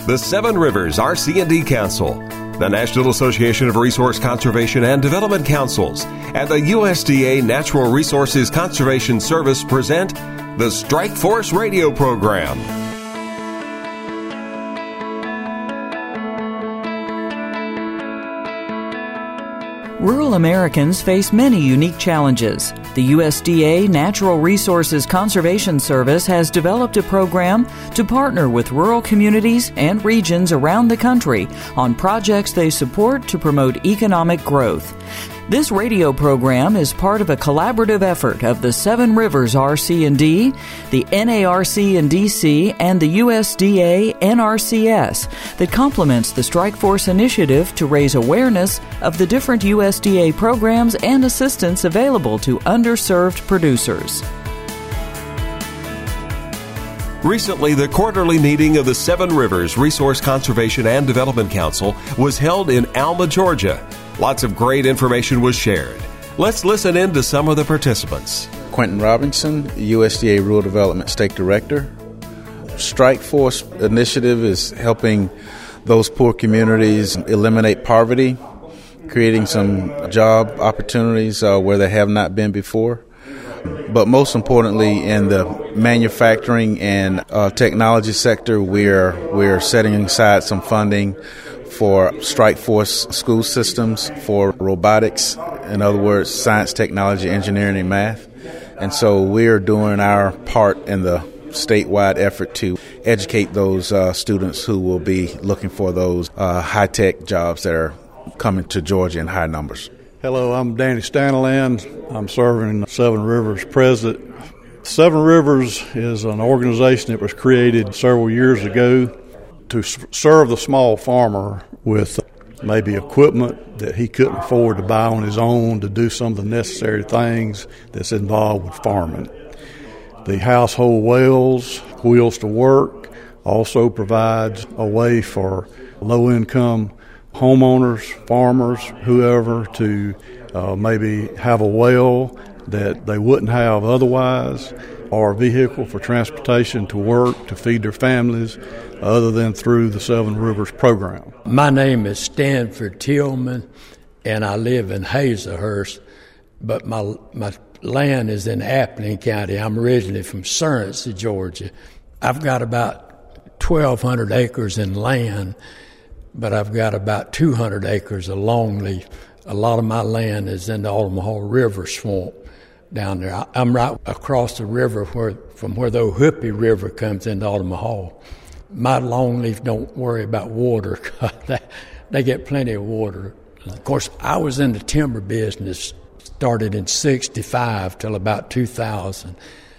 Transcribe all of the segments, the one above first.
the Seven Rivers RC&D Council, the National Association of Resource Conservation and Development Councils, and the USDA Natural Resources Conservation Service present the Strike Force radio program. Rural Americans face many unique challenges. The USDA Natural Resources Conservation Service has developed a program to partner with rural communities and regions around the country on projects they support to promote economic growth. This radio program is part of a collaborative effort of the Seven Rivers RC&D, the NARC in DC, and the USDA NRCS that complements the Strike Force initiative to raise awareness of the different USDA programs and assistance available to underserved producers. Recently, the quarterly meeting of the Seven Rivers Resource Conservation and Development Council was held in Alma, Georgia. Lots of great information was shared. Let's listen in to some of the participants. Quentin Robinson, USDA Rural Development State Director. Strike Force initiative is helping those poor communities eliminate poverty, creating some job opportunities where they have not been before. But most importantly, in the manufacturing and technology sector, we're setting aside some funding for Strike Force school systems for robotics, in other words, science, technology, engineering, and math. And so we're doing our part in the statewide effort to educate those students who will be looking for those high-tech jobs that are coming to Georgia in high numbers. Hello, I'm Danny Staniland. I'm serving Seven Rivers president. Seven Rivers is an organization that was created several years ago to serve the small farmer with maybe equipment that he couldn't afford to buy on his own to do some of the necessary things that's involved with farming. The household wells, Wheels to Work, also provides a way for low-income homeowners, farmers, whoever, to maybe have a well that they wouldn't have otherwise, or a vehicle for transportation to work, to feed their families, other than through the Seven Rivers program. My name is Stanford Tillman, and I live in Hazelhurst, but my land is in Appling County. I'm originally from Surrency, Georgia. I've got about 1,200 acres in land, but I've got about 200 acres of longleaf. A lot of my land is in the Altamaha River swamp down there. I'm right across the river from where the Ohoopee River comes into Altamaha. My longleaf don't worry about water. They get plenty of water. Of course, I was in the timber business, started in 1965 till about 2000.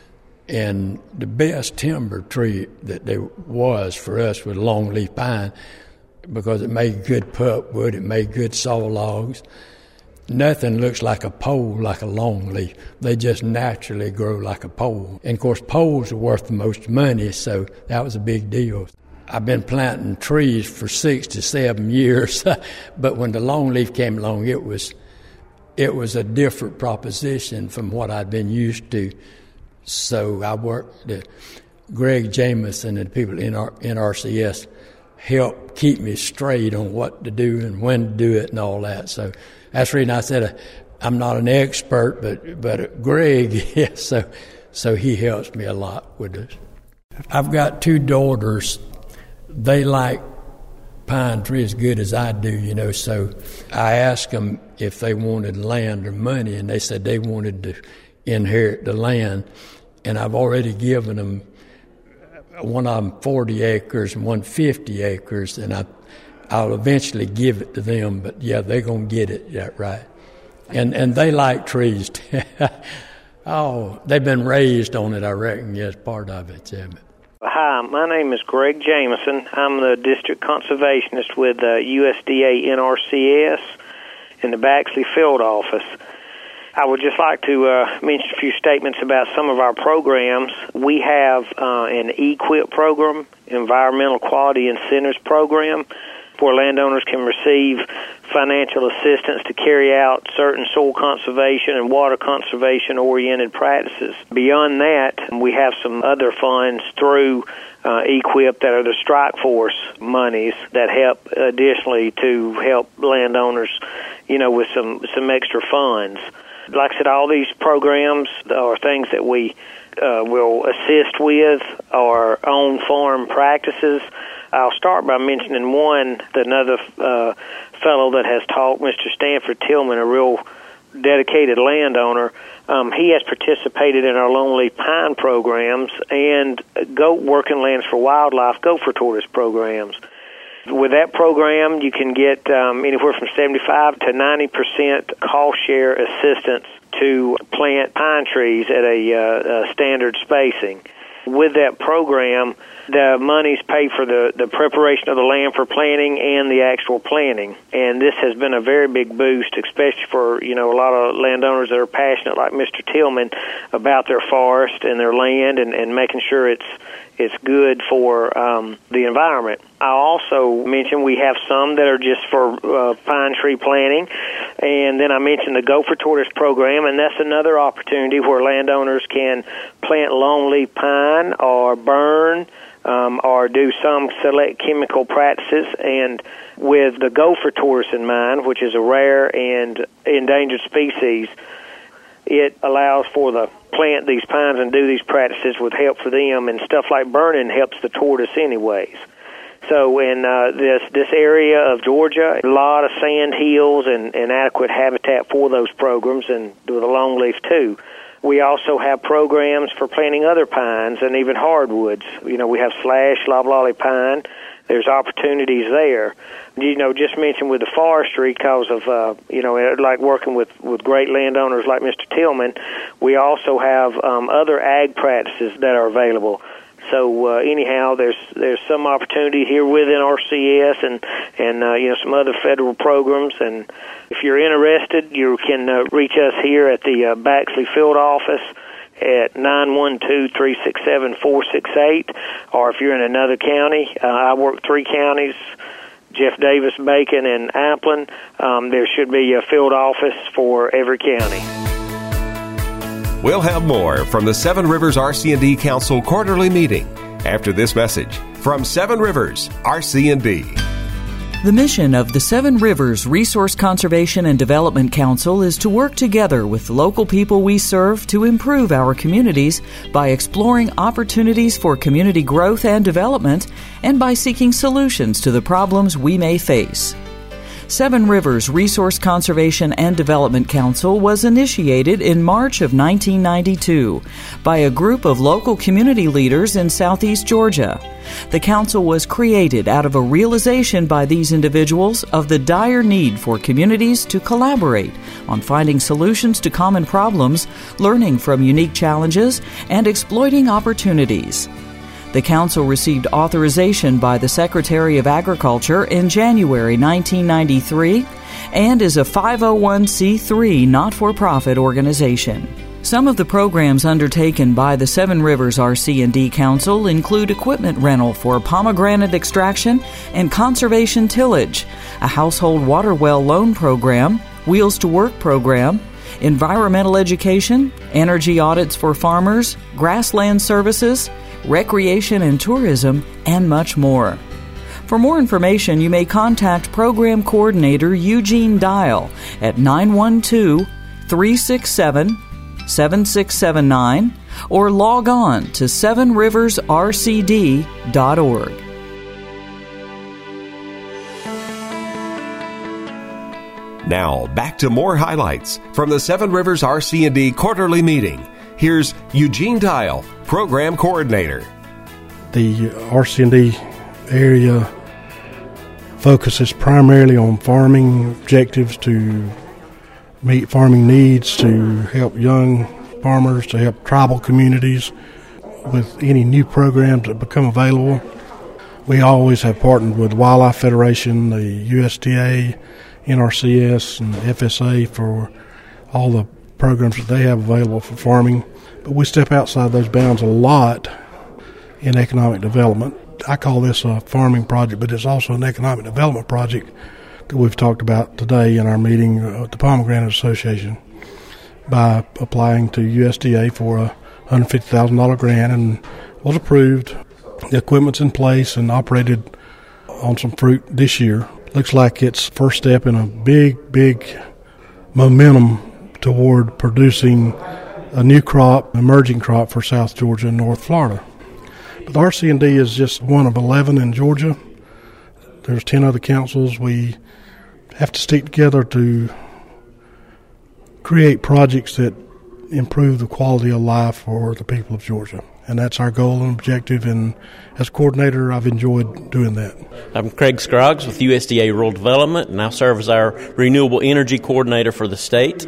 And the best timber tree that there was for us was longleaf pine, because it made good pulpwood, it made good saw logs. Nothing looks like a pole like a longleaf. They just naturally grow like a pole. And of course, poles are worth the most money, so that was a big deal. I've been planting trees for 6 to 7 years, but when the longleaf came along, it was a different proposition from what I'd been used to. So I worked, Greg Jameson and the people in NRCS help keep me straight on what to do and when to do it and all that. So that's the reason I said I'm not an expert, but Greg, yes, so he helps me a lot with this. I've got 2 daughters. They like pine tree as good as I do, so I asked them if they wanted land or money, and they said they wanted to inherit the land, and I've already given them one of them 40 acres and one 50 acres, and I'll eventually give it to them, but yeah, they're going to get it, yeah, right. And they like trees. Oh, they've been raised on it, I reckon, yes, part of it, yeah. Hi, my name is Greg Jameson. I'm the district conservationist with USDA NRCS in the Baxley field office. I would just like to mention a few statements about some of our programs. We have an EQIP program, Environmental Quality Incentives Program, where landowners can receive financial assistance to carry out certain soil conservation and water conservation-oriented practices. Beyond that, we have some other funds through EQIP that are the Strike Force monies that help additionally to help landowners, with some extra funds. Like I said, all these programs are things that we will assist with our own farm practices. I'll start by mentioning one, another fellow that has taught, Mr. Stanford Tillman, a real dedicated landowner. He has participated in our Lonely Pine programs and goat working lands for wildlife gopher tortoise programs. With that program, you can get anywhere from 75 to 90% cost share assistance to plant pine trees at a standard spacing. With that program, the monies pay for the preparation of the land for planting and the actual planting. And this has been a very big boost, especially for, a lot of landowners that are passionate like Mr. Tillman about their forest and their land and making sure it's good for the environment. I'll also mention we have some that are just for pine tree planting, and then I mentioned the gopher tortoise program, and that's another opportunity where landowners can plant longleaf pine or burn or do some select chemical practices. And with the gopher tortoise in mind, which is a rare and endangered species, it allows for the plant these pines and do these practices with help for them, and stuff like burning helps the tortoise anyways. So in this area of Georgia, a lot of sand hills and adequate habitat for those programs, and with the longleaf too. We also have programs for planting other pines and even hardwoods. We have slash loblolly pine. There's opportunities there. Just mentioned with the forestry, because of, like working with great landowners like Mr. Tillman, we also have other ag practices that are available. So anyhow, there's some opportunity here within RCS and some other federal programs. And if you're interested, you can reach us here at the Baxley Field Office at 912-367-468, or if you're in another county, I work 3 counties, Jeff Davis, Bacon, and Applin. There should be a field office for every county. We'll have more from the Seven Rivers RC&D Council quarterly meeting after this message from Seven Rivers RC&D. The mission of the Seven Rivers Resource Conservation and Development Council is to work together with the local people we serve to improve our communities by exploring opportunities for community growth and development and by seeking solutions to the problems we may face. Seven Rivers Resource Conservation and Development Council was initiated in March of 1992 by a group of local community leaders in southeast Georgia. The council was created out of a realization by these individuals of the dire need for communities to collaborate on finding solutions to common problems, learning from unique challenges, and exploiting opportunities. The council received authorization by the Secretary of Agriculture in January 1993 and is a 501c3 not-for-profit organization. Some of the programs undertaken by the Seven Rivers RC&D Council include equipment rental for pomegranate extraction and conservation tillage, a household water well loan program, Wheels to Work program, environmental education, energy audits for farmers, grassland services, recreation and tourism, and much more. For more information, you may contact Program Coordinator Eugene Dial at 912-367-7679 or log on to sevenriversrcd.org. Now, back to more highlights from the Seven Rivers RC&D quarterly meeting. Here's Eugene Dial, Program Coordinator. The RC&D area focuses primarily on farming objectives to meet farming needs, to help young farmers, to help tribal communities with any new programs that become available. We always have partnered with Wildlife Federation, the USDA, NRCS, and FSA for all the programs that they have available for farming. But we step outside those bounds a lot in economic development. I call this a farming project, but it's also an economic development project that we've talked about today in our meeting at the Pomegranate Association by applying to USDA for a $150,000 grant and was approved. The equipment's in place and operated on some fruit this year. Looks like it's first step in a big momentum toward producing a new crop, emerging crop for South Georgia and North Florida. But the RC&D is just one of 11 in Georgia. There's 10 other councils. We have to stick together to create projects that improve the quality of life for the people of Georgia. And that's our goal and objective, and as coordinator, I've enjoyed doing that. I'm Craig Scroggs with USDA Rural Development, and I serve as our Renewable Energy Coordinator for the state.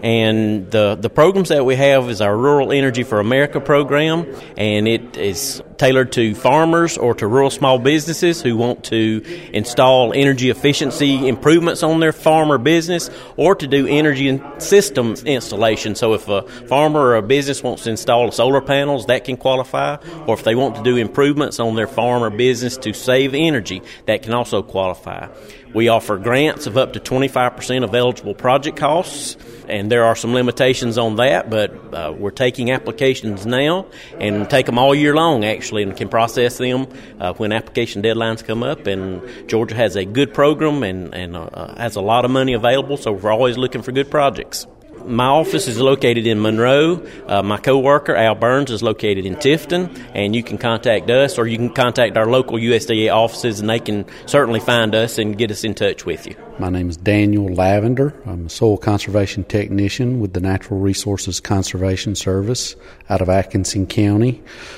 And the programs that we have is our Rural Energy for America program, and it is tailored to farmers or to rural small businesses who want to install energy efficiency improvements on their farm or business, or to do energy system installation. So if a farmer or a business wants to install solar panels, that can qualify, or if they want to do improvements on their farm or business to save energy, that can also qualify. We offer grants of up to 25% of eligible project costs, and there are some limitations on that, but we're taking applications now and take them all year long, actually, and can process them when application deadlines come up. And Georgia has a good program and has a lot of money available, so we're always looking for good projects. My office is located in Monroe. My co-worker, Al Burns, is located in Tifton, and you can contact us or you can contact our local USDA offices, and they can certainly find us and get us in touch with you. My name is Daniel Lavender. I'm a soil conservation technician with the Natural Resources Conservation Service out of Atkinson County.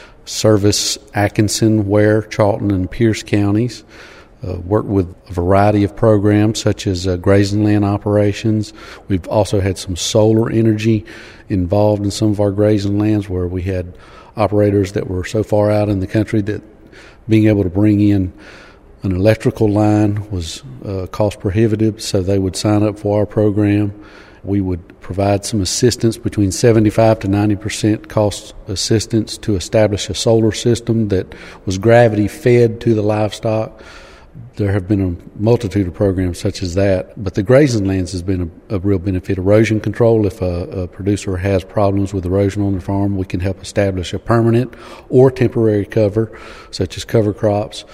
Service Atkinson, Ware, Charlton, and Pierce counties. Worked with a variety of programs such as grazing land operations. We've also had some solar energy involved in some of our grazing lands where we had operators that were so far out in the country that being able to bring in an electrical line was cost prohibitive, so they would sign up for our program. We would provide some assistance, between 75 to 90% cost assistance, to establish a solar system that was gravity fed to the livestock. There have been a multitude of programs such as that, but the grazing lands has been a real benefit. Erosion control, if a producer has problems with erosion on the farm, we can help establish a permanent or temporary cover, such as cover crops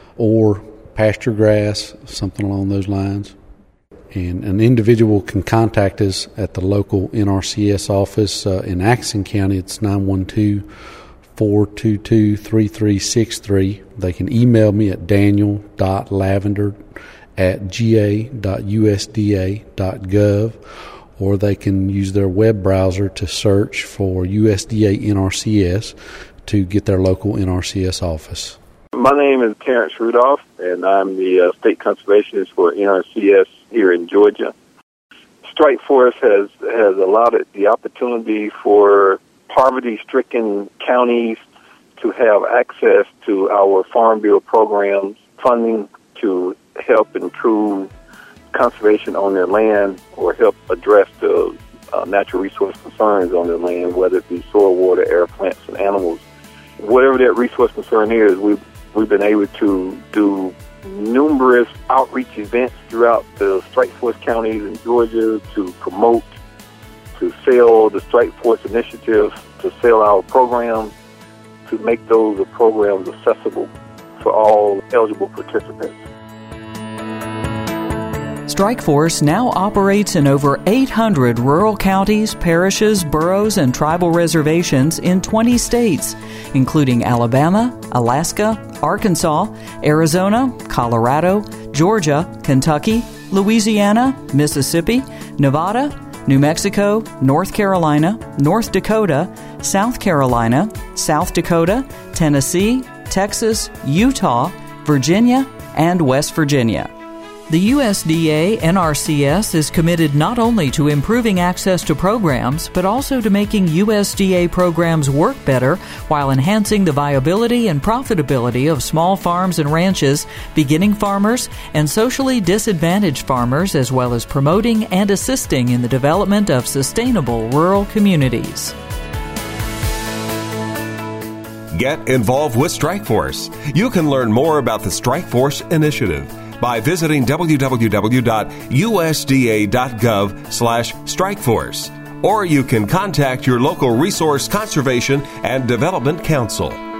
or pasture grass, something along those lines. And an individual can contact us at the local NRCS office in Atkinson County. It's 912-422-3363. They can email me at daniel.lavender@ga.usda.gov, or they can use their web browser to search for USDA NRCS to get their local NRCS office. My name is Terrence Rudolph, and I'm the state conservationist for NRCS here in Georgia. Strike Force has allowed the opportunity for poverty-stricken counties to have access to our Farm Bill programs, funding to help improve conservation on their land or help address the natural resource concerns on their land, whether it be soil, water, air, plants, and animals. Whatever that resource concern is, we've been able to do numerous outreach events throughout the Strike Force counties in Georgia to promote, to sell the Strike Force initiative, to sell our programs, to make those programs accessible for all eligible participants. Strike Force now operates in over 800 rural counties, parishes, boroughs, and tribal reservations in 20 states, including Alabama, Alaska, Arkansas, Arizona, Colorado, Georgia, Kentucky, Louisiana, Mississippi, Nevada, New Mexico, North Carolina, North Dakota, South Carolina, South Dakota, Tennessee, Texas, Utah, Virginia, and West Virginia. The USDA NRCS is committed not only to improving access to programs, but also to making USDA programs work better while enhancing the viability and profitability of small farms and ranches, beginning farmers, and socially disadvantaged farmers, as well as promoting and assisting in the development of sustainable rural communities. Get involved with Strikeforce. You can learn more about the Strikeforce initiative by visiting www.usda.gov/Strikeforce, or you can contact your local Resource Conservation and Development Council.